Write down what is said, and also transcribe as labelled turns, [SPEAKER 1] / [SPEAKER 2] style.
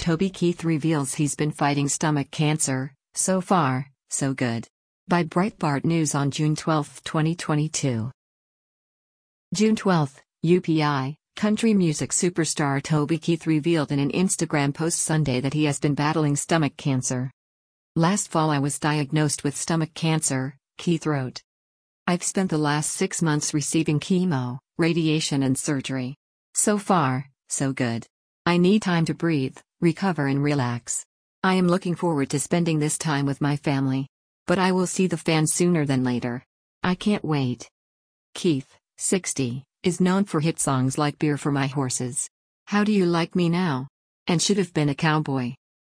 [SPEAKER 1] Toby Keith reveals he's been fighting stomach cancer. So far, so good. By Breitbart News on June 12, 2022. June 12, UPI. Country music superstar Toby Keith revealed in an Instagram post Sunday that he has been battling stomach cancer. "Last fall I was diagnosed with stomach cancer," Keith wrote. "I've spent the last 6 months receiving chemo, radiation and surgery. So far, so good. I need time to breathe, recover and relax. I am looking forward to spending this time with my family. But I will see the fans sooner than later. I can't wait." Keith, 60, is known for hit songs like "Beer for My Horses," "How Do You Like Me Now?" and "Should Have Been a Cowboy."